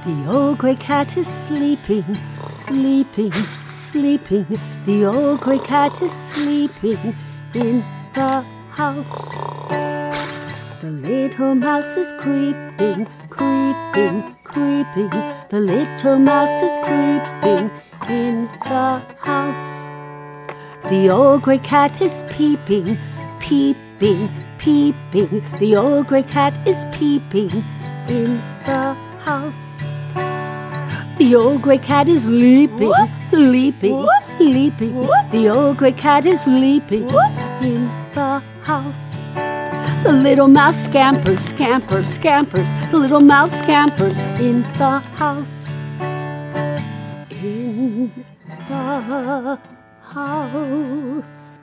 The old gray cat is sleeping, sleeping, sleeping. The old gray cat is sleeping in the house. The little mouse is creeping, creeping, creeping. The little mouse is creeping in the house. The old gray cat is peeping, peeping, peeping. The old gray cat is peeping in the house. The old gray cat is leaping, leaping, leaping. The old gray cat is leaping in the house. The little mouse scampers, scampers, scampers. The little mouse scampers in the house. In the house.